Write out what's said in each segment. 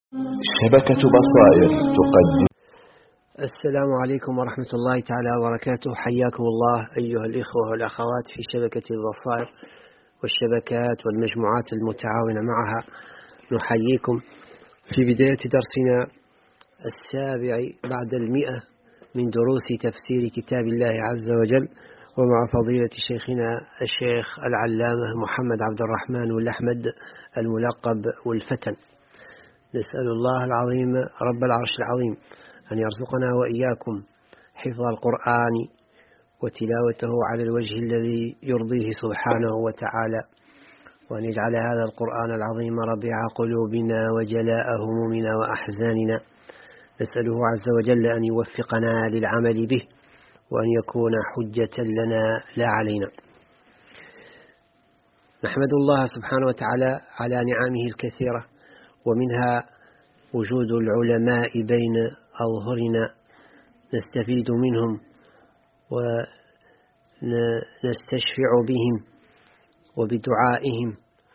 شبكة بصائر تقدم. السلام عليكم ورحمة الله تعالى وبركاته. حياكم الله أيها الإخوة والأخوات في شبكة البصائر والشبكات والمجموعات المتعاونة معها. نحييكم في بداية درسنا 7 بعد 100 من دروس تفسير كتاب الله عز وجل، ومع فضيلة شيخنا الشيخ العلامة محمد عبد الرحمن والأحمد الملقب والفتن. نسأل الله العظيم رب العرش العظيم أن يرزقنا وإياكم حفظ القرآن وتلاوته على الوجه الذي يرضيه سبحانه وتعالى، وأن يجعل هذا القرآن العظيم ربيع قلوبنا وجلاء همومنا وأحزاننا. نسأله عز وجل أن يوفقنا للعمل به، وأن يكون حجة لنا لا علينا. نحمد الله سبحانه وتعالى على نعمه الكثيرة، ومنها وجود العلماء بين أظهرنا نستفيد منهم ونستشفع بهم وبدعائهم،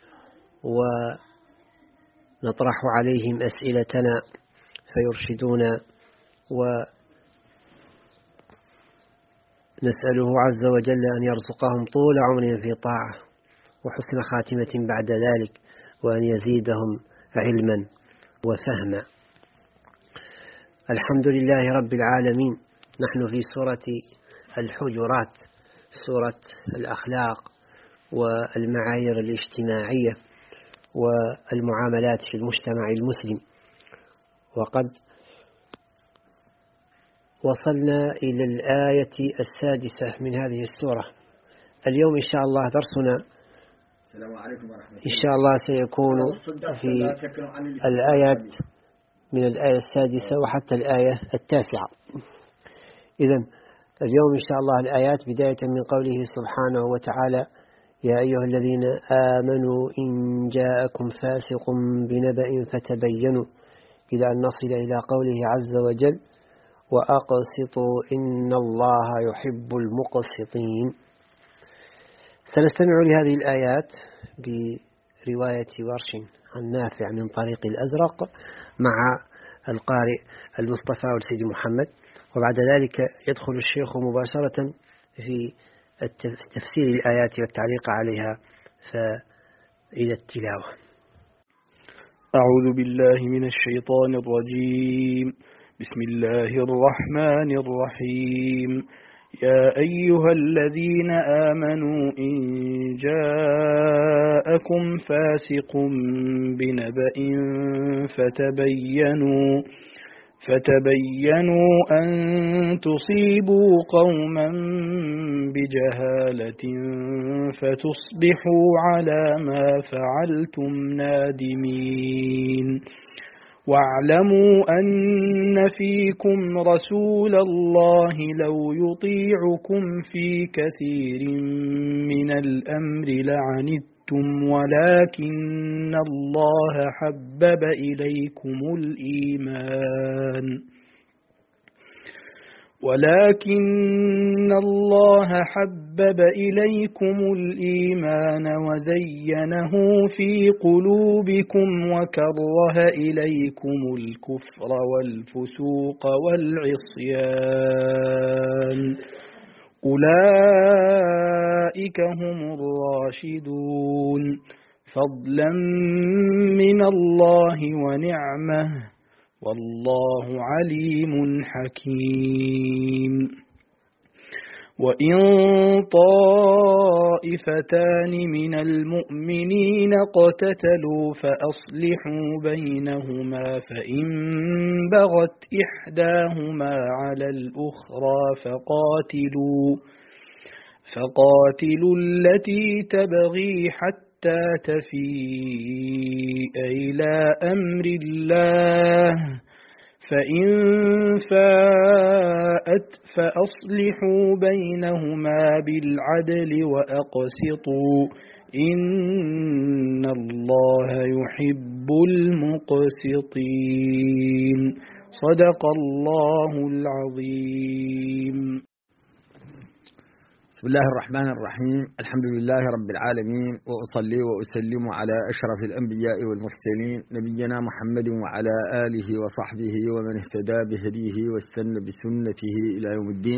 ونطرح عليهم أسئلتنا فيرشدونا، ونسأله عز وجل أن يرزقهم طول عمر في طاعة وحسن خاتمة بعد ذلك، وأن يزيدهم علما وفهما. الحمد لله رب العالمين. نحن في سورة الحجرات، سورة الأخلاق والمعايير الاجتماعية والمعاملات في المجتمع المسلم، وقد وصلنا إلى الآية 6 من هذه السورة. اليوم إن شاء الله درسنا إن شاء الله سيكون في الآيات من الآية 6 وحتى الآية 9. إذن اليوم إن شاء الله الآيات بداية من قوله سبحانه وتعالى: يا أيها الذين آمنوا إن جاءكم فاسق بنبأ فتبينوا، إلى أن نصل إلى قوله عز وجل: وأقسطوا إن الله يحب المقسطين. سنستمع لهذه الآيات برواية ورش عن نافع من طريق الأزرق مع القارئ المصطفى والسيد محمد، وبعد ذلك يدخل الشيخ مباشرة في تفسير الآيات والتعليق عليها، فإلى التلاوة. أعوذ بالله من الشيطان الرجيم. بسم الله الرحمن الرحيم. يا أيها الذين آمنوا إن جاءكم فاسق بنبأ فتبينوا أن تصيبوا قوما بجهالة فتصبحوا على ما فعلتم نادمين. واعلموا أن فيكم رسول الله لو يطيعكم في كثير من الأمر لعنتم، ولكن الله حبب إليكم الإيمان وزينه في قلوبكم وكره إليكم الكفر والفسوق والعصيان، أولئك هم الراشدون، فضلا من الله ونعمه، والله عليم حكيم. وإن طائفتان من المؤمنين اقتتلوا فأصلحوا بينهما، فإن بغت إحداهما على الأخرى فقاتلوا التي تبغي حتى تفيء إلى أمر الله، فإن فاءت فأصلحوا بينهما بالعدل وأقسطوا، إن الله يحب المقسطين. صدق الله العظيم. بسم الله الرحمن الرحيم. الحمد لله رب العالمين، وأصلي وأسلم على أشرف الأنبياء والمرسلين نبينا محمد وعلى آله وصحبه ومن اهتدى بهديه واستنى بسنته إلى يوم الدين.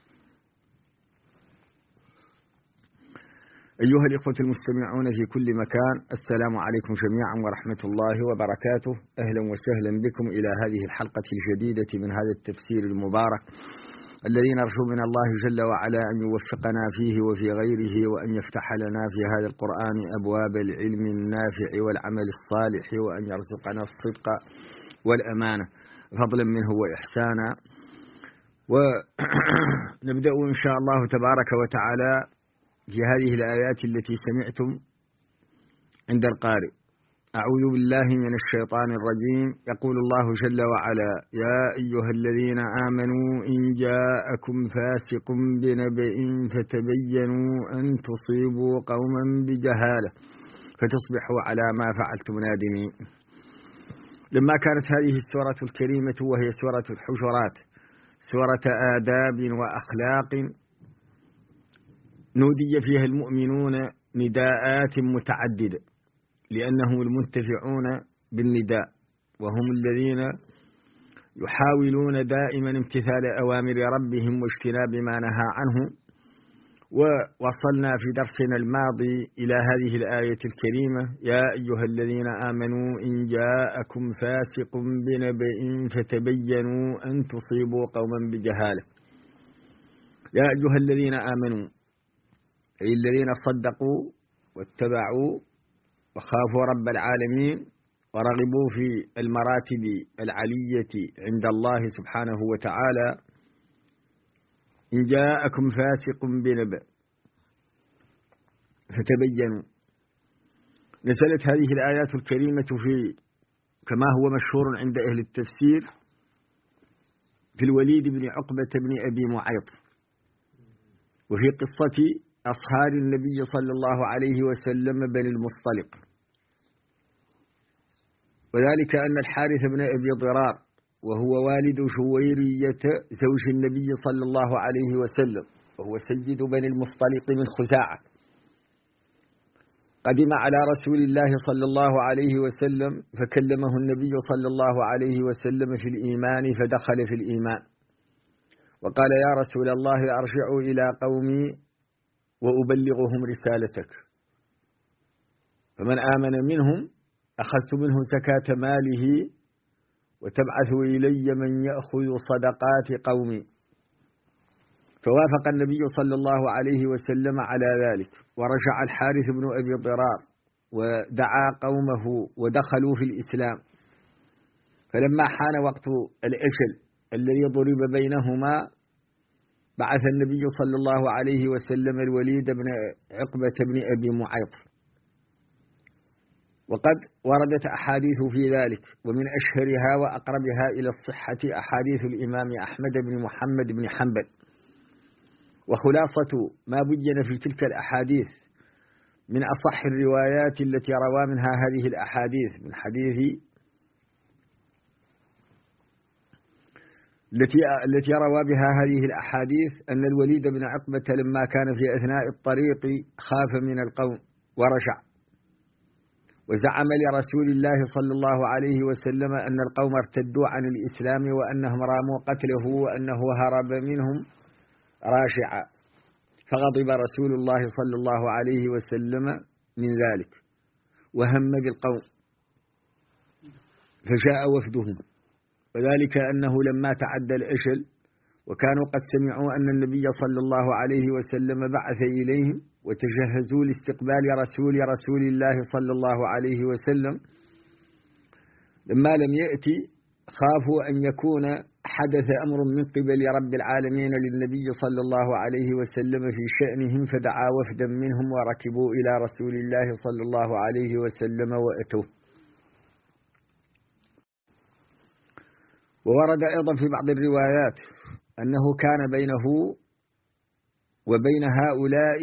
أيها الإخوة المستمعون في كل مكان، السلام عليكم جميعا ورحمة الله وبركاته. أهلا وسهلا بكم إلى هذه الحلقة الجديدة من هذا التفسير المبارك الذي نرجو من الله جل وعلا أن يوفقنا فيه وفي غيره، وأن يفتح لنا في هذا القرآن أبواب العلم النافع والعمل الصالح، وأن يرزقنا الصدق والأمانة فضلا منه وإحسانا. ونبدأ إن شاء الله تبارك وتعالى في هذه الآيات التي سمعتم عند القارئ. أعوذ بالله من الشيطان الرجيم. يقول الله جل وعلا: يا أيها الذين آمنوا إن جاءكم فاسق بنبأ فتبينوا أن تصيبوا قوما بجهالة فتصبحوا على ما فعلتم نادمين. لما كانت هذه السورة الكريمة وهي سورة الحجرات سورة آداب وأخلاق نودي فيها المؤمنون نداءات متعددة، لأنهم المنتفعون بالنداء، وهم الذين يحاولون دائما امتثال أوامر ربهم واجتناب ما نهى عنه. ووصلنا في درسنا الماضي إلى هذه الآية الكريمة: يا أيها الذين آمنوا إن جاءكم فاسق بنبأ فتبينوا أن تصيبوا قوما بجهالة. يا أيها الذين آمنوا، أي الذين صدقوا واتبعوا وخافوا رب العالمين ورغبوا في المراتب العلية عند الله سبحانه وتعالى. إن جاءكم فاسق بنبأ فتبينوا. نزلت هذه الآيات الكريمة في كما هو مشهور عند أهل التفسير في الوليد بن عقبة بن أبي معيط، وفي قصة أصهار النبي صلى الله عليه وسلم بني المصطلق، وذلك أن الحارث بن أبي ضرار وهو والد جويرية زوج النبي صلى الله عليه وسلم، وهو سيد بني المصطلق من خزاعة، قدم على رسول الله صلى الله عليه وسلم فكلمه النبي صلى الله عليه وسلم في الإيمان، فدخل في الإيمان وقال: يا رسول الله أرجع إلى قومي وأبلغهم رسالتك، فمن آمن منهم أخذت منه زكاة ماله وتبعث إلي من يأخذ صدقات قومي. فوافق النبي صلى الله عليه وسلم على ذلك، ورجع الحارث بن أبي ضرار ودعا قومه ودخلوا في الإسلام. فلما حان وقت الأجل الذي ضرب بينهما بعث النبي صلى الله عليه وسلم الوليد بن عقبة بن أبي معيط. وقد وردت أحاديث في ذلك، ومن أشهرها وأقربها إلى الصحة أحاديث الإمام أحمد بن محمد بن حنبل. وخلاصة ما بين في تلك الأحاديث من أصح الروايات التي روى منها هذه الأحاديث من حديث التي روى بها هذه الأحاديث أن الوليد بن عقبة لما كان في أثناء الطريق خاف من القوم ورجع، وزعم لرسول الله صلى الله عليه وسلم أن القوم ارتدوا عن الإسلام وأنهم راموا قتله وأنه هرب منهم راجعا، فغضب رسول الله صلى الله عليه وسلم من ذلك وهم بالقوم، فجاء وفدهم. وذلك أنه لما تعدى الأجل وكانوا قد سمعوا أن النبي صلى الله عليه وسلم بعث إليهم وتجهزوا لاستقبال رسول الله صلى الله عليه وسلم، لما لم يأتي خافوا أن يكون حدث أمر من قبل رب العالمين للنبي صلى الله عليه وسلم في شأنهم، فدعا وفدا منهم وركبوا إلى رسول الله صلى الله عليه وسلم وأتوه. وورد أيضا في بعض الروايات أنه كان بينه وبين هؤلاء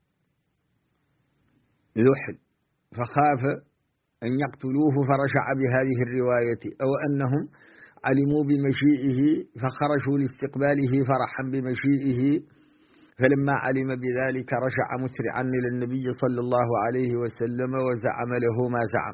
ذحل فخاف أن يقتلوه فرجع بهذه الرواية، أو أنهم علموا بمجيئه فخرجوا لاستقباله فرحا بمجيئه فلما علم بذلك رجع مسرعا إلى النبي صلى الله عليه وسلم وزعم له ما زعم،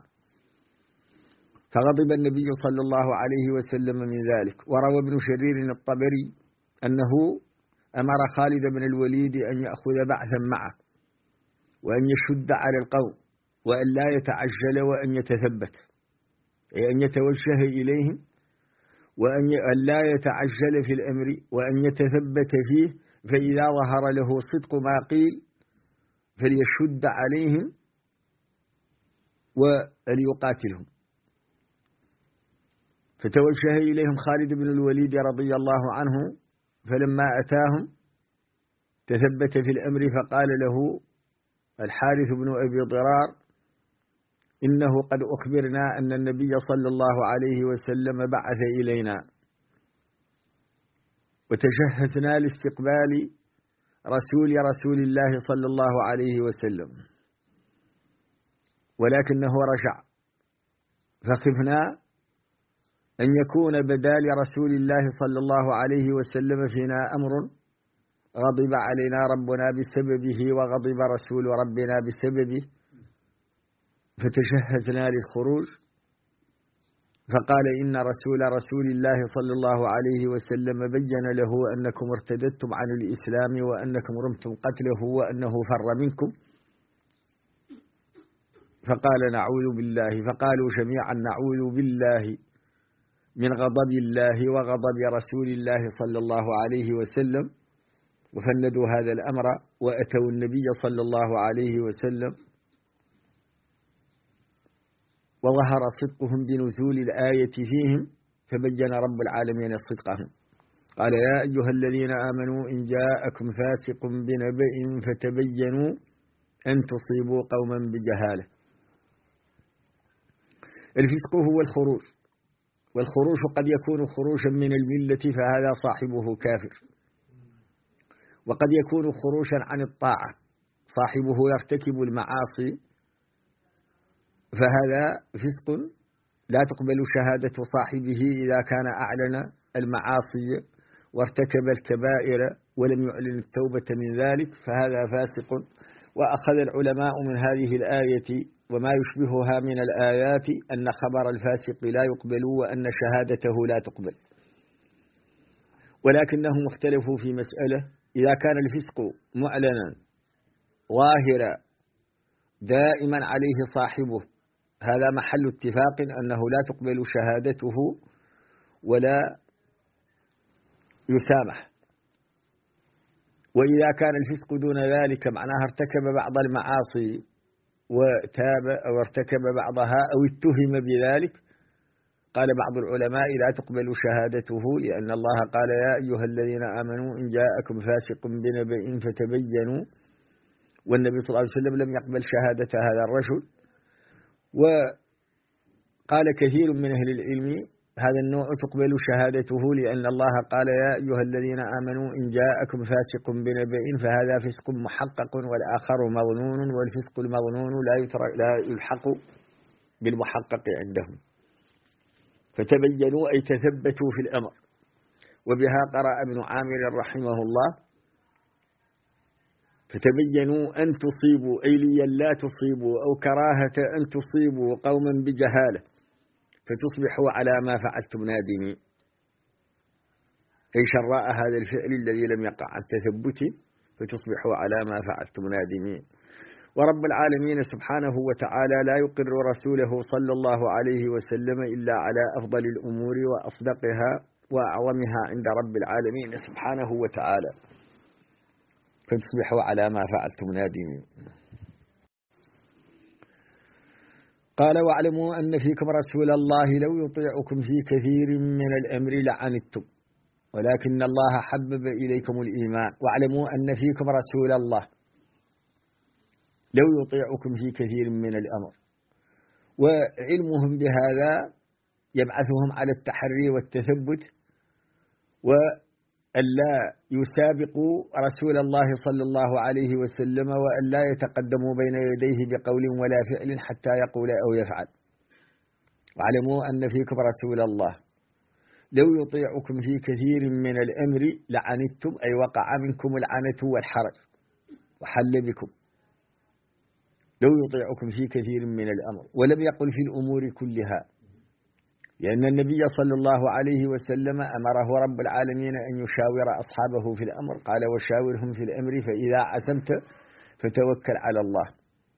فغضب النبي صلى الله عليه وسلم من ذلك. وروى ابن شرير الطبري أنه أمر خالد بن الوليد أن يأخذ بعثا معه وأن يشد على القوم وأن لا يتعجل وأن يتثبت، أي أن يتوجه إليهم وأن لا يتعجل في الأمر وأن يتثبت فيه، فإذا ظهر له صدق ما قيل فليشد عليهم وليقاتلهم. فتوجه إليهم خالد بن الوليد رضي الله عنه، فلما أتاهم تثبت في الأمر، فقال له الحارث بن أبي ضرار: إنه قد أخبرنا أن النبي صلى الله عليه وسلم بعث إلينا، وتجهزنا لاستقبال رسول الله صلى الله عليه وسلم، ولكنه رجع، فخفنا أن يكون بدال رسول الله صلى الله عليه وسلم فينا أمر غضب علينا ربنا بسببه وغضب رسول ربنا بسببه، فتجهزنا للخروج. فقال: إن رسول الله صلى الله عليه وسلم بين له أنكم ارتدتم عن الإسلام وأنكم رمتم قتله وأنه فر منكم، فقال: نعوذ بالله. فقالوا جميعا: نعوذ بالله من غضب الله وغضب رسول الله صلى الله عليه وسلم. وفندوا هذا الأمر وأتوا النبي صلى الله عليه وسلم، وظهر صدقهم بنزول الآية فيهم، فبين رب العالمين صدقهم. قال: يا أيها الذين آمنوا إن جاءكم فاسق بنبأ فتبينوا أن تصيبوا قوما بجهالة. الفسق هو الخروج، والخروج قد يكون خروجا من الملة فهذا صاحبه كافر، وقد يكون خروجا عن الطاعة صاحبه يرتكب المعاصي، فهذا فسق لا تقبل شهادة صاحبه إذا كان أعلن المعاصي وارتكب الكبائر ولم يعلن التوبة من ذلك، فهذا فاسق. وأخذ العلماء من هذه الآية وما يشبهها من الآيات أن خبر الفاسق لا يقبل وأن شهادته لا تقبل، ولكنهم اختلفوا في مسألة: إذا كان الفسق معلنا ظاهرا دائما عليه صاحبه، هذا محل اتفاق أنه لا تقبل شهادته ولا يسامح. وإذا كان الفسق دون ذلك معناها ارتكب بعض المعاصي وتاب أو ارتكب بعضها أو اتهم بذلك، قال بعض العلماء لا تقبل شهادته، لأن الله قال: يا أيها الذين آمنوا إن جاءكم فاسق بنبأ فتبينوا، والنبي صلى الله عليه وسلم لم يقبل شهادة هذا الرجل. وقال كثير من أهل العلم هذا النوع تقبل شهادته، لأن الله قال: يا أيها الذين آمنوا إن جاءكم فاسق بنبأ، فهذا فسق محقق والآخر مظنون، والفسق المظنون لا يلحق بالمحقق عندهم. فتبينوا أي تثبتوا في الأمر. وبها قرأ ابن عامر رحمه الله: فتبينوا أن تصيبوا، أي لئلا تصيبوا أو كراهة أن تصيبوا قوما بجهالة فتصبحوا على ما فعلتم نادمين، أي شراء هذا الفعل الذي لم يقع عن تثبت فتصبحوا على ما فعلتم نادمين. ورب العالمين سبحانه وتعالى لا يقر رسوله صلى الله عليه وسلم إلا على أفضل الأمور وأصدقها وأعظمها عند رب العالمين سبحانه وتعالى، فتصبحوا على ما فعلتم نادمين. قال: واعلموا أن فيكم رسول الله لو يطيعكم في كثير من الأمر لعنتم ولكن الله حبب إليكم الإيمان. واعلموا أن فيكم رسول الله لو يطيعكم في كثير من الأمر. وعلمهم بهذا يبعثهم على التحري والتثبت، وألا يسابقوا رسول الله صلى الله عليه وسلم، وألا يتقدموا بين يديه بقول ولا فعل حتى يقول أو يفعل. واعلموا أن فيكم رسول الله، لو يطيعكم في كثير من الأمر لعنتم، أي وقع منكم العنة والحرج وحل بكم. لو يطيعكم في كثير من الأمر، ولم يقل في الأمور كلها، لأن النبي صلى الله عليه وسلم أمره رب العالمين أن يشاور أصحابه في الأمر، قال وشاورهم في الأمر فإذا عزمت فتوكل على الله.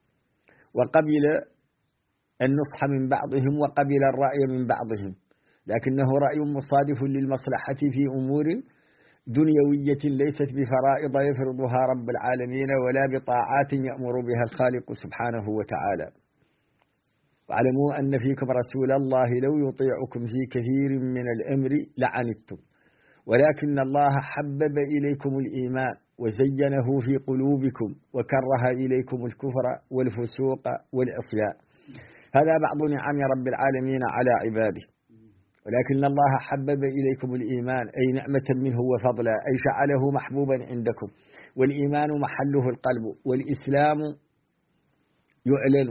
وقبل النصح من بعضهم وقبل الرأي من بعضهم، لكنه رأي مصادف للمصلحة في أمور دنيوية ليست بفرائض يفرضها رب العالمين ولا بطاعات يأمر بها الخالق سبحانه وتعالى. واعلموا أن فيكم رسول الله لو يطيعكم في كثير من الأمر لعنتم، ولكن الله حبب إليكم الإيمان وزينه في قلوبكم وكره إليكم الكفر والفسوق والعصيان. هذا بعض نعم رب العالمين على عباده. ولكن الله حبب إليكم الإيمان، أي نعمة منه وفضلا، أي جعله محبوبا عندكم. والإيمان محله القلب، والإسلام يعلن.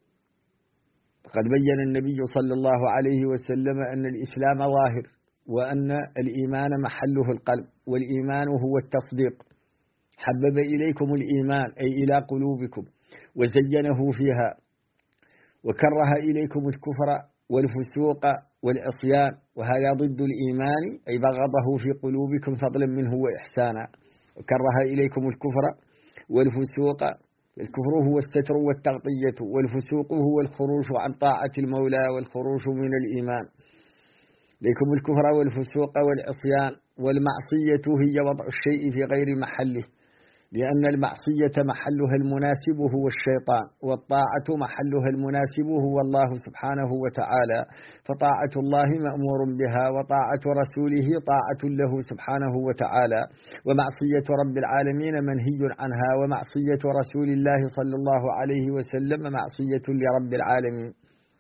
قد بين النبي صلى الله عليه وسلم أن الإسلام ظاهر، وأن الإيمان محله القلب، والإيمان هو التصديق. حبب إليكم الإيمان أي إلى قلوبكم وزينه فيها، وكره إليكم الكفر والفسوق والعصيان، وهذا ضد الإيمان، أي بغضه في قلوبكم فضلا منه وإحسانا. وكره إليكم الكفر والفسوق، الكفر هو الستر والتغطية، والفسوق هو الخروج عن طاعة المولى والخروج من الإيمان. إليكم الكفر والفسوق والعصيان. والمعصية هي وضع الشيء في غير محله، لأن المعصية محلها المناسب هو الشيطان، والطاعة محلها المناسب هو الله سبحانه وتعالى. فطاعة الله مأمور بها، وطاعة رسوله طاعة له سبحانه وتعالى. ومعصية رب العالمين منهي عنها، ومعصية رسول الله صلى الله عليه وسلم معصية لرب العالمين.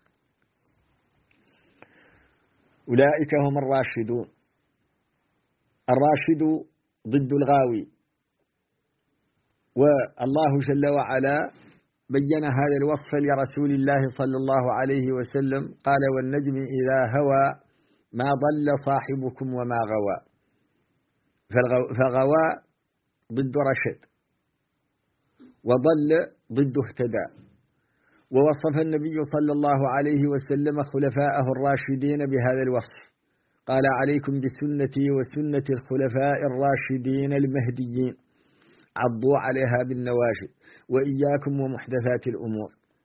أولئك هم الراشدون. الراشد ضد الغاوي. والله جل وعلا بين هذا الوصف لرسول الله صلى الله عليه وسلم، قال والنجم إذا هوى ما ضل صاحبكم وما غوى. فغوى ضد رشد، وضل ضد اهتدى. ووصف النبي صلى الله عليه وسلم خلفاءه الراشدين بهذا الوصف، قال عليكم بسنتي وسنة الخلفاء الراشدين المهديين، عضوا عليها بالنواجذ، وإياكم ومحدثات الأمور.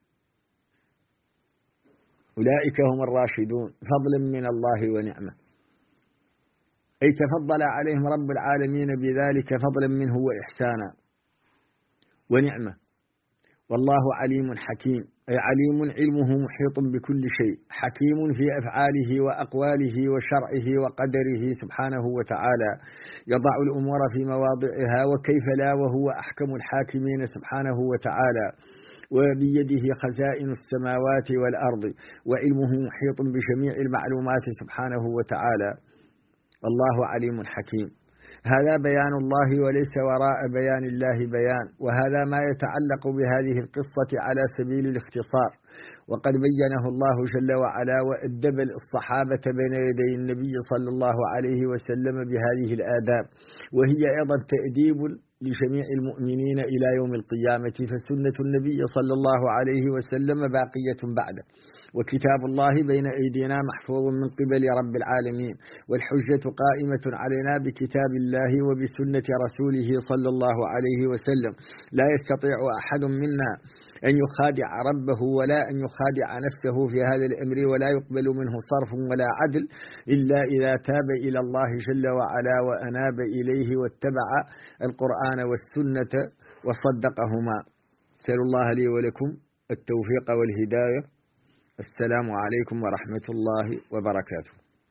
أولئك هم الراشدون فضلا من الله ونعمة، أي تفضل عليهم رب العالمين بذلك فضلا منه وإحسانا ونعمة. والله عليم حكيم، أي عليم علمه محيط بكل شيء، حكيم في أفعاله وأقواله وشرعه وقدره سبحانه وتعالى، يضع الأمور في مواضعها وكيف لا، وهو أحكم الحاكمين سبحانه وتعالى. وبيده خزائن السماوات والأرض، وعلمه محيط بجميع المعلومات سبحانه وتعالى. الله عليم حكيم. هذا بيان الله، وليس وراء بيان الله بيان. وهذا ما يتعلق بهذه القصة على سبيل الاختصار، وقد بينه الله جل وعلا، وأدب الصحابة بين يدي النبي صلى الله عليه وسلم بهذه الآداب، وهي أيضا تأديب لجميع المؤمنين إلى يوم القيامة. فسنة النبي صلى الله عليه وسلم باقية بعده، وكتاب الله بين أيدينا محفوظ من قبل رب العالمين، والحجة قائمة علينا بكتاب الله وبسنة رسوله صلى الله عليه وسلم. لا يستطيع أحد منا أن يخادع ربه ولا أن يخادع نفسه في هذا الأمر، ولا يقبل منه صرف ولا عدل إلا إذا تاب إلى الله جل وعلا وأناب إليه واتبع القرآن والسنة وصدقهما. أسأل الله لي ولكم التوفيق والهداية. السلام عليكم ورحمة الله وبركاته.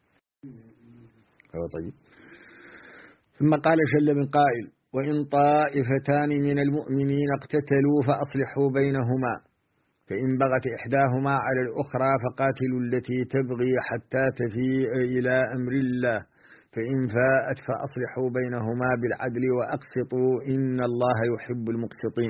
طيب. ثم قال جل من قائل: وإن طائفتان من المؤمنين اقتتلوا فأصلحوا بينهما، فإن بغت إحداهما على الأخرى فقاتلوا التي تبغي حتى تفيء إلى أمر الله، فإن فاءت فأصلحوا بينهما بالعدل وأقسطوا إن الله يحب المقسطين.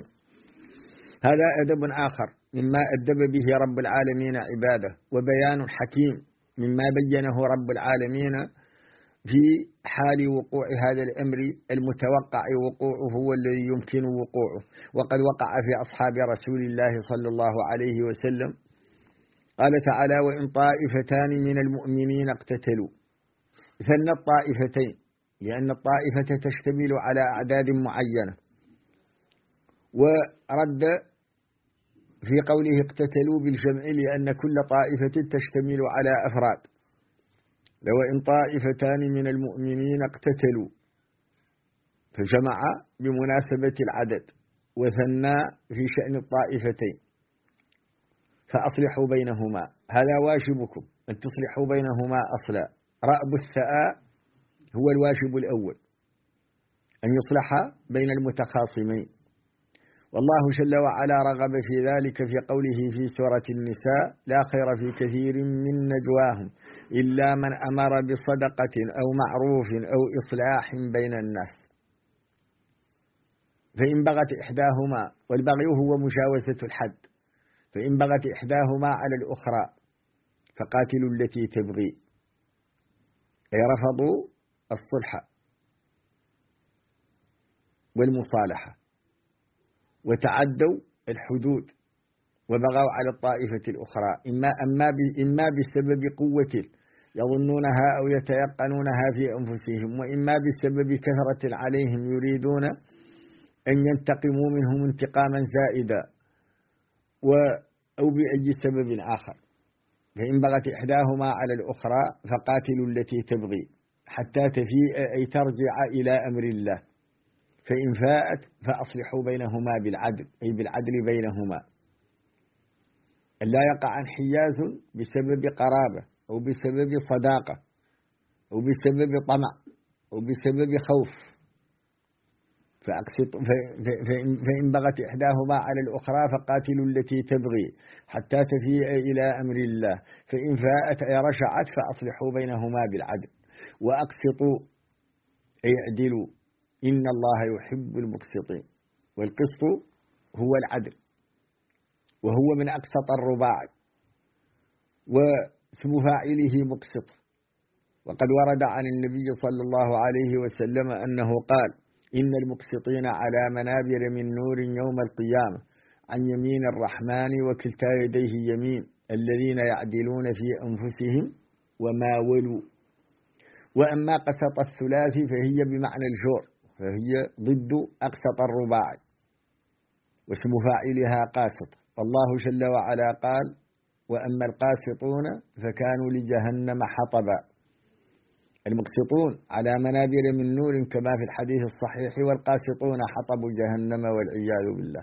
هذا أدب آخر مما أدب به رب العالمين عباده، وبيان حكيم مما بينه رب العالمين في حال وقوع هذا الأمر المتوقع وقوعه والذي يمكن وقوعه، وقد وقع في أصحاب رسول الله صلى الله عليه وسلم. قال تعالى: وإن طائفتان من المؤمنين اقتتلوا. ثنى الطائفتين لأن الطائفة تشتمل على أعداد معينة، ورد في قوله اقتتلوا بالجمع لأن كل طائفة تشتمل على أفراد. لو إن طائفتان من المؤمنين اقتتلوا فجمع بمناسبة العدد، وثنى في شأن الطائفتين. فأصلحوا بينهما، هذا واجبكم أن تصلحوا بينهما أصلا. رأب الثاء هو الواجب الأول، أن يصلح بين المتخاصمين. والله جل وعلا رغب في ذلك في قوله في سورة النساء: لا خير في كثير من نجواهم إلا من أمر بصدقة أو معروف أو إصلاح بين الناس. فإن بغت إحداهما، والبغي هو مجاوزة الحد، فإن بغت إحداهما على الأخرى فقاتلوا التي تبغي، أي رفضوا الصلح والمصالحة وتعدوا الحدود وبغوا على الطائفة الأخرى، إما بسبب قوة يظنونها أو يتيقنونها في أنفسهم، وإما بسبب كثرة عليهم يريدون أن ينتقموا منهم انتقاما زائدا، أو بأي سبب آخر. فإن بغت إحداهما على الأخرى فقاتلوا التي تبغي حتى تفيء، أي ترجع إلى أمر الله. فإن فاءت فأصلحوا بينهما بالعدل، أي بالعدل بينهما، ألا يقع انحياز بسبب قرابة أو بسبب صداقة أو بسبب طمع أو بسبب خوف. فإن بغت إحداهما على الأخرى فقاتلوا التي تبغي حتى تفيء إلى أمر الله. فإن فاءت أي رجعت فأصلحوا بينهما بالعدل وأقسطوا، أي اعدلوا، إن الله يحب المقسطين. والقسط هو العدل، وهو من أقسط الرباع، واسم فاعله مقسط. وقد ورد عن النبي صلى الله عليه وسلم أنه قال: إن المقسطين على منابر من نور يوم القيامة عن يمين الرحمن وكلتا يديه يمين، الذين يعدلون في أنفسهم وما ولوا. وأما قسط الثلاثي فهي بمعنى الجور، فهي ضد أقسط الرباع، واسم فاعلها قاسط. الله جل وعلا قال: وأما القاسطون فكانوا لجهنم حطبا. المقسطون على منابر من نور كما في الحديث الصحيح، والقاسطون حطب جهنم والعياذ بالله.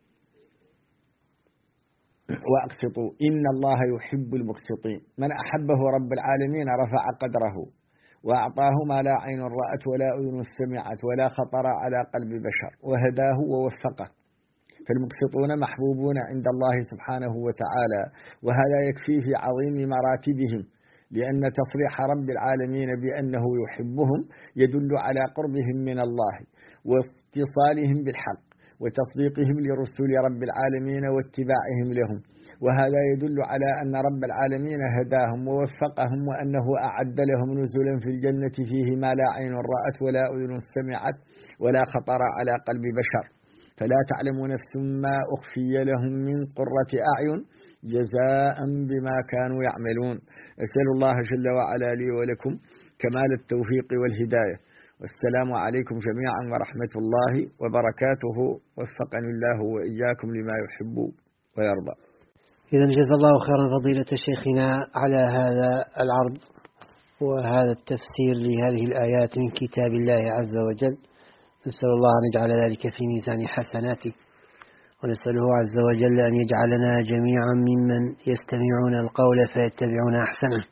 وأقسطوا إن الله يحب المقسطين. من أحبه رب العالمين رفع قدره وأعطاه ما لا عين رأت ولا أذن سمعت ولا خطر على قلب بشر، وهداه ووفقه. فالمقسطون محبوبون عند الله سبحانه وتعالى، وهذا يكفي في عظيم مراتبهم، لأن تصريح رب العالمين بأنه يحبهم يدل على قربهم من الله واتصالهم بالحق وتصديقهم لرسول رب العالمين واتباعهم لهم. وهذا يدل على أن رب العالمين هداهم ووفقهم، وأنه أعد لهم نزلا في الجنة فيه ما لا عين رأت ولا أذن سمعت ولا خطر على قلب بشر. فلا تعلم نفس ما أخفي لهم من قرة أعين جزاء بما كانوا يعملون. أسأل الله جل وعلا لي ولكم كمال التوفيق والهداية، والسلام عليكم جميعا ورحمة الله وبركاته، وفقني الله وإياكم لما يحب ويرضى. إذا جزا الله خيرا فضيلة شيخنا على هذا العرض وهذا التفسير لهذه الآيات من كتاب الله عز وجل. نسأل الله أن يجعل ذلك في ميزان حسناته، ونسأله عز وجل أن يجعلنا جميعا ممن يستمعون القول فيتبعون أحسنه.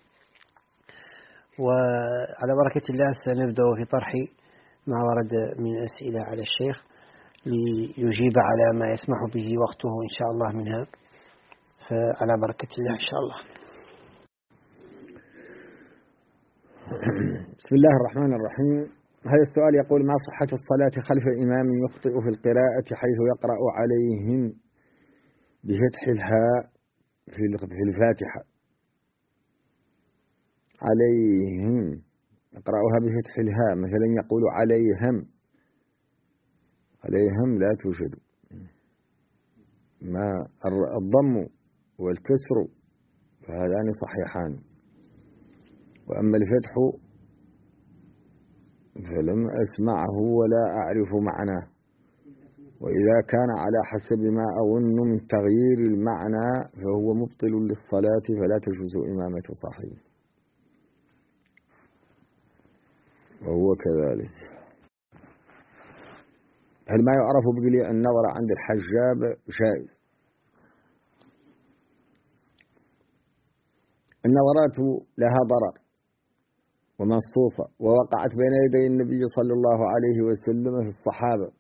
وعلى بركة الله سنبدأ في طرح ما ورد من أسئلة على الشيخ ليجيب على ما يسمح به وقته إن شاء الله منها، فعلى بركة الله إن شاء الله. بسم الله الرحمن الرحيم. هذا السؤال يقول: ما صحة الصلاة خلف إمام يخطئ في القراءة حيث يقرأ عليهم بفتح الهاء في الفاتحة؟ عليهم، يقرأها بفتح الهاء، مثلا يقول عليهم، عليهم لا توجد. ما الضم والكسر فهذان صحيحان، وأما الفتح فلم أسمعه ولا أعرف معناه، وإذا كان على حسب ما أظن من تغيير المعنى فهو مبطل للصلاة فلا تجوز إمامة صاحبه، وهو كذلك. هل ما يعرف بقلي النظر عند الحجاب جائز؟ النظرات لها ضرر ومنصوصة، ووقعت بين يدي النبي صلى الله عليه وسلم في الصحابة،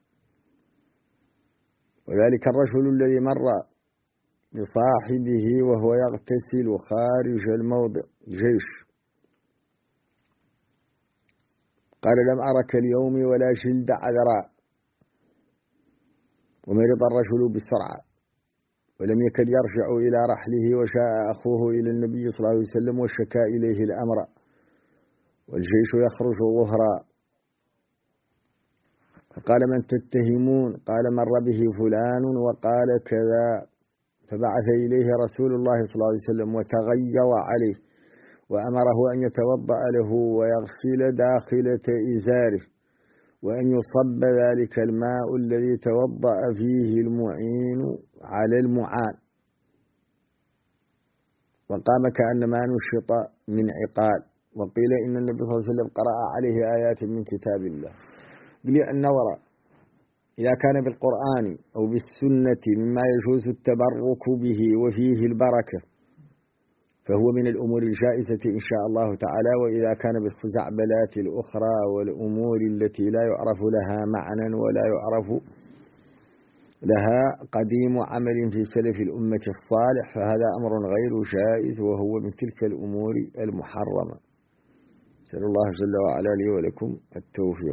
وذلك الرجل الذي مر بصاحبه وهو يغتسل خارج الموضع الجيش، قال لم أرك اليوم ولا جلد عذراء، ومرض الرجل بسرعة ولم يكد يرجع إلى رحله، وشاء أخوه إلى النبي صلى الله عليه وسلم وشكى إليه الأمر، والجيش يخرج ظهرا، فقال من تتهمون؟ قال مر به فلان وقال كذا، فبعث إليه رسول الله صلى الله عليه وسلم وتغيظ عليه وأمره أن يتوضأ له ويغسل داخلة إزاره، وأن يصب ذلك الماء الذي توضأ فيه المعين على المعان، وقام كأنما نشط من عقال. وقيل إن النبي صلى الله عليه وسلم قرأ عليه آيات من كتاب الله. قل النظر إذا كان بالقرآن أو بالسنة مما يجوز التبرك به وفيه البركة فهو من الأمور الجائزة إن شاء الله تعالى، وإذا كان بالخزعبلات الأخرى والأمور التي لا يعرف لها معنى ولا يعرف لها قديم عمل في سلف الأمة الصالح فهذا أمر غير جائز، وهو من تلك الأمور المحرمة. أسأل الله جل وعلا لي ولكم التوفيق.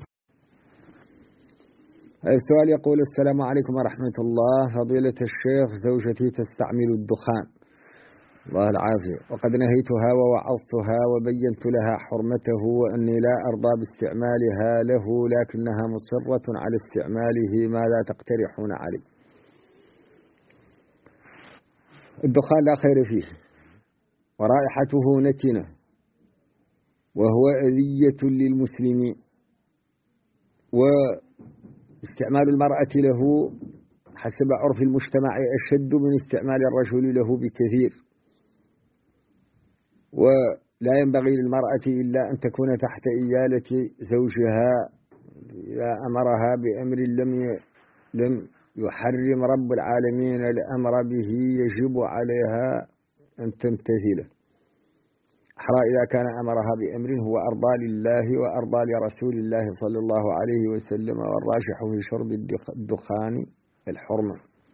السؤال يقول: السلام عليكم ورحمة الله، فضيلة الشيخ زوجتي تستعمل الدخان، الله العافية، وقد نهيتها ووعظتها وبينت لها حرمته وأني لا أرضى باستعمالها له، لكنها مصرة على استعماله، ماذا تقترحون عليه؟ الدخان لا خير فيه، ورائحته نتنة، وهو أذية للمسلمين، واستعمال المرأة له حسب عرف المجتمع أشد من استعمال الرجل له بكثير، ولا ينبغي للمرأة إلا أن تكون تحت إيالة زوجها، إذا أمرها بأمر لم يحرم رب العالمين الأمر به يجب عليها أن تمتثله، أحرى إذا كان أمرها بأمر هو أرضى لله وأرضى لرسول الله صلى الله عليه وسلم، والراجح في شرب الدخان الحرمة.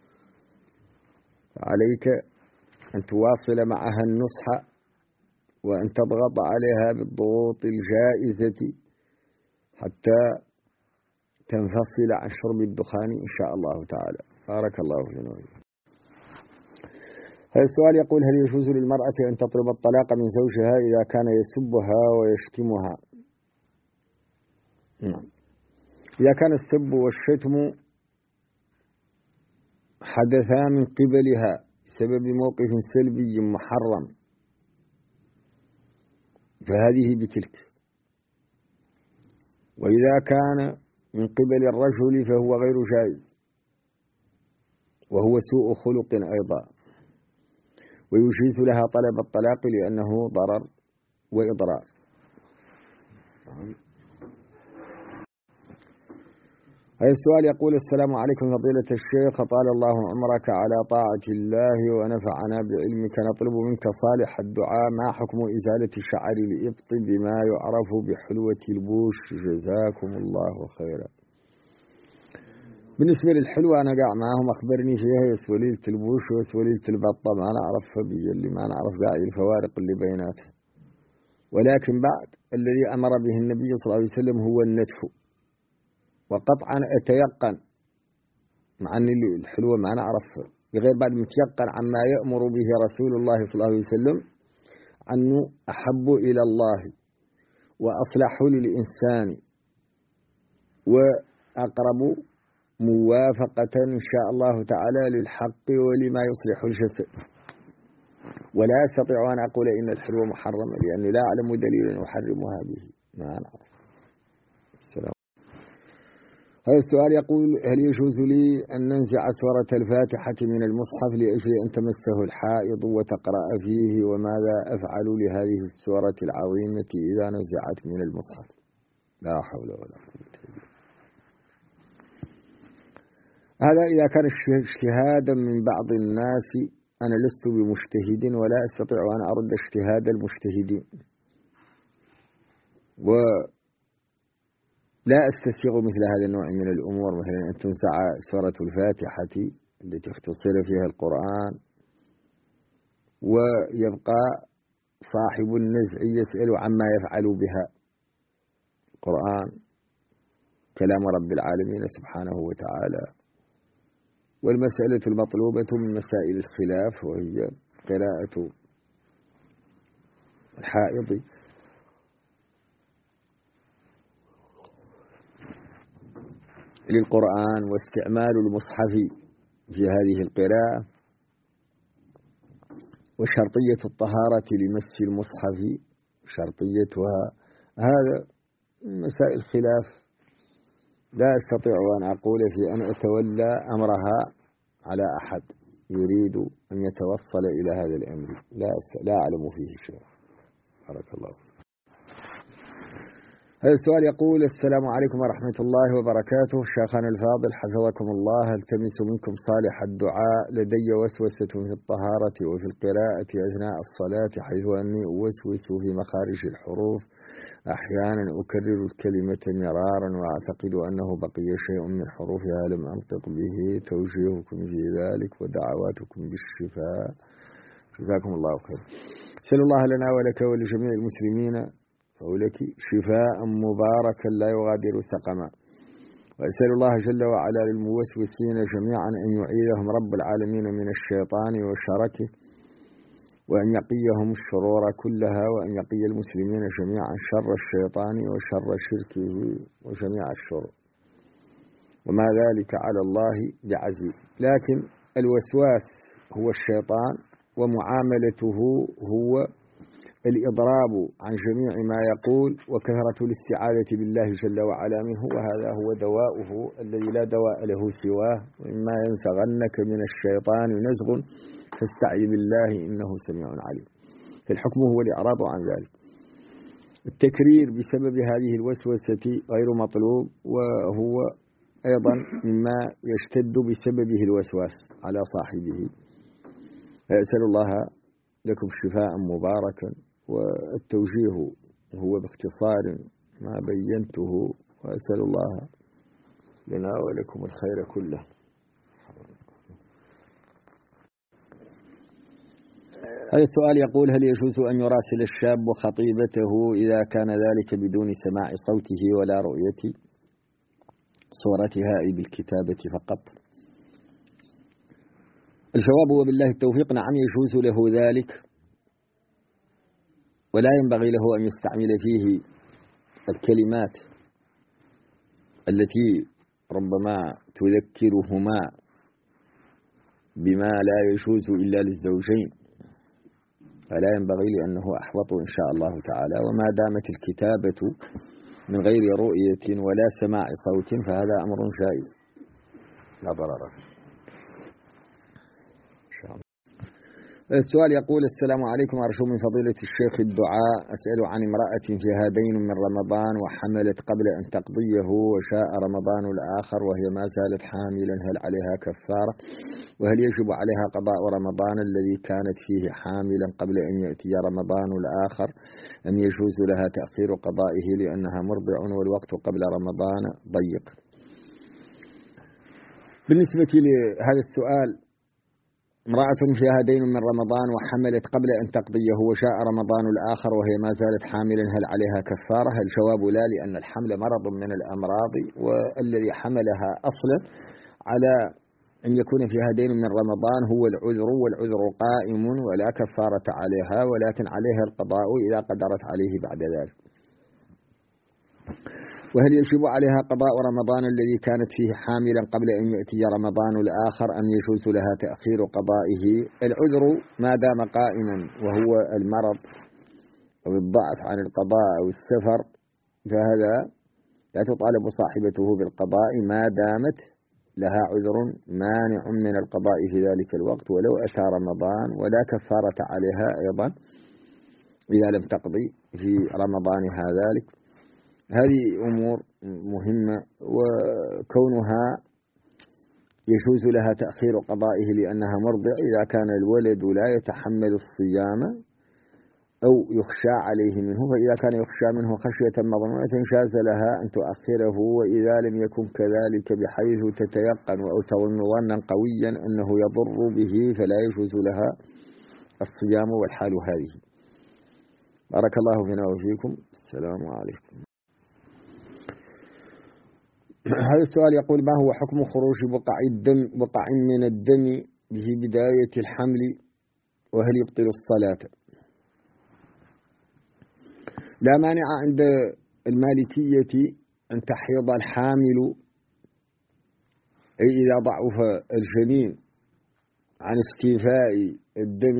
عليك أن تواصل معها النصح وأن تضغط عليها بالضغوط الجائزة حتى تنفصل عن شرب الدخان إن شاء الله تعالى. بارك الله فينا. هذا السؤال يقول: هل يجوز للمرأة أن تطلب الطلاق من زوجها إذا كان يسبها ويشتمها؟ إذا كان السب والشتم حدثا من قبلها بسبب موقف سلبي محرم فهذه بتلك، وإذا كان من قبل الرجل فهو غير جائز، وهو سوء خلق أيضا، ويجيز لها طلب الطلاق لأنه ضرر وإضرار. هذا السؤال يقول: السلام عليكم فضيلة الشيخ، طال الله عمرك على طاعة الله ونفعنا بعلمك، نطلب منك صالح الدعاء، ما حكم إزالة شعر الإبط بما يعرف بحلوة البوش؟ جزاكم الله خيرا. بالنسبة للحلوة أنا قاع معهم، أخبرني فيها يسوليلة البوش ويسوليلة البطة، ما نعرف فبي اللي ما نعرف قاعي الفوارق اللي بيناتها، ولكن بعد الذي أمر به النبي صلى الله عليه وسلم هو النتف، وقطعا أتيقن مع أن الحلوة ما نعرف غير بعد متيقن عما يأمر به رسول الله صلى الله عليه وسلم أنه أحب إلى الله وأصلح للإنسان وأقرب موافقة إن شاء الله تعالى للحق ولما يصلح الجسد. ولا أستطيع أن أقول إن الحلوى محرمة لأني لا أعلم دليلا أحرمها به، ما نعرف. السلام. هذا السؤال يقول: هل يجوز لي أن ننزع سورة الفاتحة من المصحف لأجل أن تمسه الحائض وتقرأ فيه، وماذا أفعل لهذه السورة العظيمة إذا نزعت من المصحف؟ لا حول ولا قوة إلا بالله. هذا إذا كان اجتهادا من بعض الناس، أنا لست بمجتهد ولا أستطيع أن أرد اجتهاد المجتهدين، ولا أستسيغ مثل هذا النوع من الأمور، مثلا أن تنزع سورة الفاتحة التي اختصر فيها القرآن ويبقى صاحب النزع يسأل عما يفعل بها. القرآن كلام رب العالمين سبحانه وتعالى، والمسألة المطلوبة من مسائل الخلاف وهي قراءة الحائض للقرآن واستعمال المصحف في هذه القراءة، وشرطية الطهارة لمس المصحف شرطيتها. هذا مسائل خلاف لا أستطيع أن أقول في أن أتولى أمرها على أحد يريد أن يتوصل إلى هذا الأمر، لا أعلم فيه شيء. بارك الله. هذا السؤال يقول: السلام عليكم ورحمة الله وبركاته، شيخنا الفاضل حفظكم الله، التمس منكم صالح الدعاء. لدي وسوسة في الطهارة وفي القراءة أثناء الصلاة، حيث أني أوسوس في مخارج الحروف، أحيانا أكرر الكلمة مرارا وأعتقد أنه بقي شيء من حروفها لم أنطق به. توجيهكم في ذلك ودعواتكم بالشفاء، جزاكم الله خير. أسأل الله لنا ولك ولجميع المسلمين ولك شفاء مباركا لا يغادر سقما، وأسأل الله جل وعلا للموسوسين جميعا أن يعيذهم رب العالمين من الشيطان وشركه، وأن يقيهم الشرور كلها، وأن يقي المسلمين جميعا شر الشيطان وشر شركه وجميع الشرور، وما ذلك على الله بعزيز. لكن الوسواس هو الشيطان، ومعاملته هو الإضراب عن جميع ما يقول وكثرة الاستعاذة بالله جل وعلا منه، وهذا هو دواؤه الذي لا دواء له سواه. وإما ينزغنك من الشيطان نزغ فاستعذ بالله إنه سميع عليم. فالحكم هو الإعراض عن ذلك. التكرير بسبب هذه الوسوسة غير مطلوب، وهو أيضا مما يشتد بسببه الوسواس على صاحبه. أسأل الله لكم شفاء مباركا، والتوجيه هو باختصار ما بينته، وأسأل الله لنا ولكم الخير كله. هذا السؤال يقول: هل يجوز أن يراسل الشاب خطيبته إذا كان ذلك بدون سماع صوته ولا رؤية صورتها، أي بالكتابة فقط؟ الجواب وبالله التوفيق: نعم، يجوز له ذلك، ولا ينبغي له أن يستعمل فيه الكلمات التي ربما تذكرهما بما لا يجوز إلا للزوجين، فلا ينبغي، لأنه أحوط إن شاء الله تعالى. وما دامت الكتابة من غير رؤية ولا سماع صوت فهذا أمر جائز لا ضرر فيه. السؤال يقول: السلام عليكم، أرجو من فضيلة الشيخ الدعاء. أسأل عن امرأة فيها دين من رمضان وحملت قبل أن تقضيه، وشاء رمضان الآخر وهي ما زالت حاملا، هل عليها كفارة؟ وهل يجب عليها قضاء رمضان الذي كانت فيه حاملا قبل أن يأتي رمضان الآخر، أم يجوز لها تأخير قضائه لأنها مرضع والوقت قبل رمضان ضيق؟ بالنسبة لهذا السؤال، امرأة فيها دين من رمضان وحملت قبل أن تقضيه وشاء رمضان الآخر وهي ما زالت حاملا، هل عليها كفارة؟ الجواب لا، لأن الحمل مرض من الأمراض، والذي حملها أصلا على أن يكون فيها دين من رمضان هو العذر، والعذر قائم ولا كفارة عليها، ولكن عليها القضاء إذا قدرت عليه بعد ذلك. وهل يجب عليها قضاء رمضان الذي كانت فيه حاملا قبل أن يأتي رمضان الآخر أم يجوز لها تأخير قضائه؟ العذر ما دام قائما وهو المرض أو الضعف عن القضاء أو السفر فهذا لا تطالب صاحبته بالقضاء ما دامت لها عذر مانع من القضاء في ذلك الوقت ولو أتى رمضان، ولا كفارة عليها أيضا إذا لم تقضي في رمضانها ذلك. هذه أمور مهمة، وكونها يجوز لها تأخير قضائه لأنها مرضع إذا كان الولد لا يتحمل الصيام أو يخشى عليه منه، فإذا كان يخشى منه خشية مظنونة جاز لها أن تؤخره، وإذا لم يكن كذلك بحيث تتيقن أو تظن ظنا قويا أنه يضر به فلا يجوز لها الصيام والحال هذه. بارك الله فينا وفيكم. السلام عليكم. هذا السؤال يقول: ما هو حكم خروج بقع من الدم في بداية الحمل، وهل يبطل الصلاة؟ لا مانع عند المالكية أن تحيض الحامل، أي إذا ضعف الجنين عن استيفاء الدم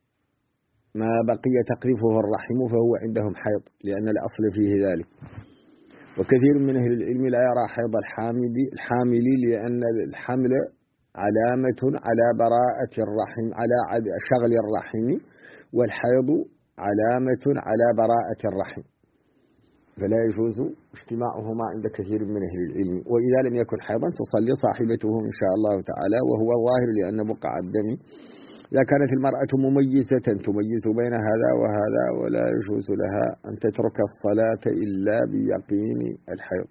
ما بقي تقذفه الرحم فهو عندهم حيض، لأن الأصل فيه ذلك. وكثير من أهل العلم لا يرى حيض الحامل لأن الحمل علامة على براءة الرحم، على شغل الرحم، والحيض علامة على براءة الرحم، فلا يجوز اجتماعهما عند كثير من أهل العلم. وإذا لم يكن حيضا تصلي صاحبته إن شاء الله تعالى، وهو ظاهر لأن بقع الدم إذا كانت المرأة مميزة تميز بين هذا وهذا ولا يجوز لها أن تترك الصلاة إلا بيقين الحيض،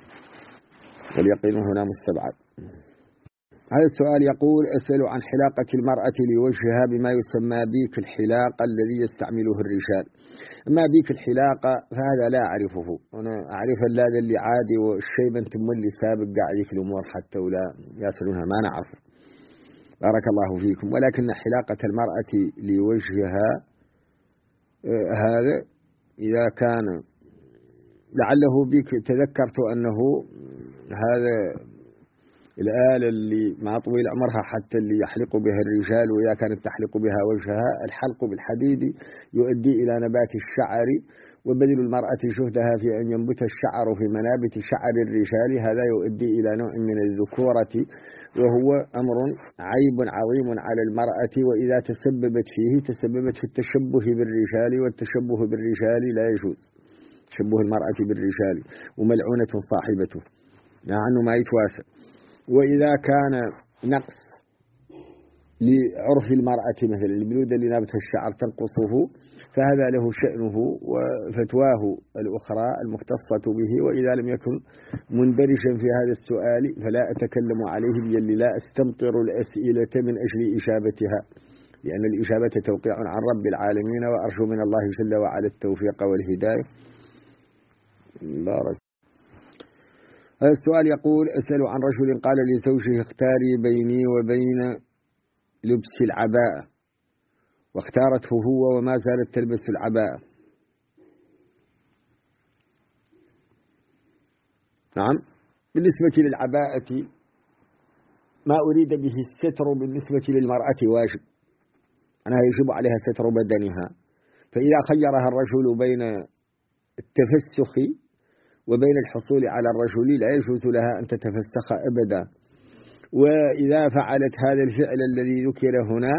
واليقين هنا مستبعد. هذا السؤال يقول: أسأل عن حلاقة المرأة لوجهها بما يسمى بيك الحلاقة الذي يستعمله الرجال. أما بيك الحلاقة فهذا لا أعرفه، أنا أعرف هذا اللي عادي والشيبة تملي سابق قاعد في الأمور حتى ولا يصلونها ما نعرف. بارك الله فيكم. ولكن حلاقة المرأة لوجهها هذا إذا كان لعله بك تذكرت أنه هذا الآلة اللي مع طويل عمرها حتى اللي يحلق بها الرجال، وإذا كانت تحلق بها وجهها الحلق بالحديد يؤدي إلى نبات الشعر، وبذل المرأة جهدها في أن ينبت الشعر في منابت شعر الرجال هذا يؤدي إلى نوع من الذكورة، وهو أمر عيب عظيم على المرأة، وإذا تسببت فيه تسببت في التشبه بالرجال، والتشبه بالرجال لا يجوز، تشبه المرأة بالرجال وملعونة صاحبته لأنه ما يتواسى. وإذا كان نقص لعرف المرأة مثلا البلود اللي نابت الشعر تنقصه فهذا له شأنه وفتواه الأخرى المختصة به، وإذا لم يكن مندرجا في هذا السؤال فلا أتكلم عليه بيلي لا أستمطر الأسئلة من أجل إجابتها، لأن الإجابة توقيع عن رب العالمين، وأرجو من الله جل وعلا التوفيق والهداية. بارك. هذا السؤال يقول: أسأل عن رجل قال لزوجه: اختاري بيني وبين لبس العباءة، واختارته هو وما زالت تلبس العباءة. نعم، بالنسبة للعباءة ما أريد به الستر بالنسبة للمرأة واجب، أنها يجب عليها ستر بدنها، فإذا خيرها الرجل بين التفسخ وبين الحصول على الرجل لا يجوز لها أن تتفسخ أبدا، وإذا فعلت هذا الفعل الذي ذكر هنا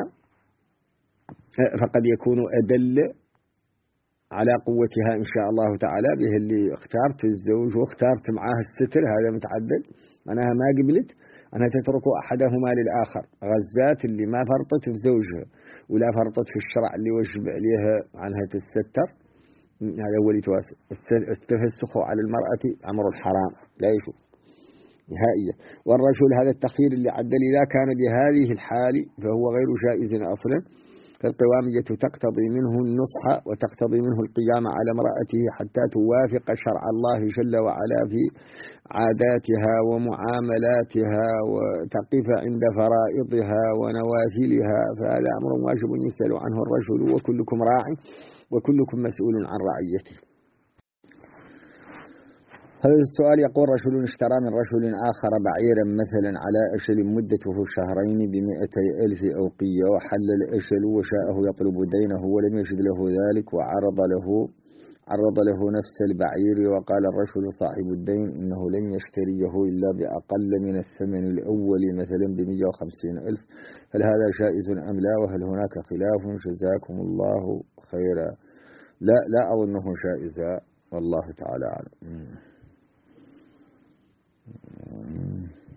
فقد يكون أدل على قوتها إن شاء الله تعالى به اللي اختارت الزوج واختارت معاه الستر، هذا متعدد أنها ما قبلت أنها تترك أحدهما للآخر، غزات اللي ما فرطت في زوجها ولا فرطت في الشرع اللي وجب عليها عنها تستر، هذا هو اللي تواسع. التفسخ على المرأة أمر حرام لا يجوز نهائيا. والرجل هذا التخيير اللي عدل إذا كان بهذه الحال فهو غير جائز أصلا، فالقوامية تقتضي منه النصح وتقتضي منه القيام على امرأته حتى توافق شرع الله جل وعلا في عاداتها ومعاملاتها وتقف عند فرائضها ونوافلها، فهذا أمر واجب يسأل عنه الرجل، وكلكم راع وكلكم مسؤول عن رعيته. هذا السؤال يقول: رجل اشترى من رجل آخر بعيرا مثلا على أجل مدته شهرين ب200,000 أوقية، وحل الأجل وشاءه يطلب دينه ولم يجد له ذلك، وعرض له نفس البعير، وقال الرجل صاحب الدين إنه لن يشتريه إلا بأقل من الثمن الأول مثلا ب150,000، هل هذا جائز أم لا؟ وهل هناك خلاف؟ جزاكم الله خيرا. لا أظنه جائزا، والله تعالى أعلم.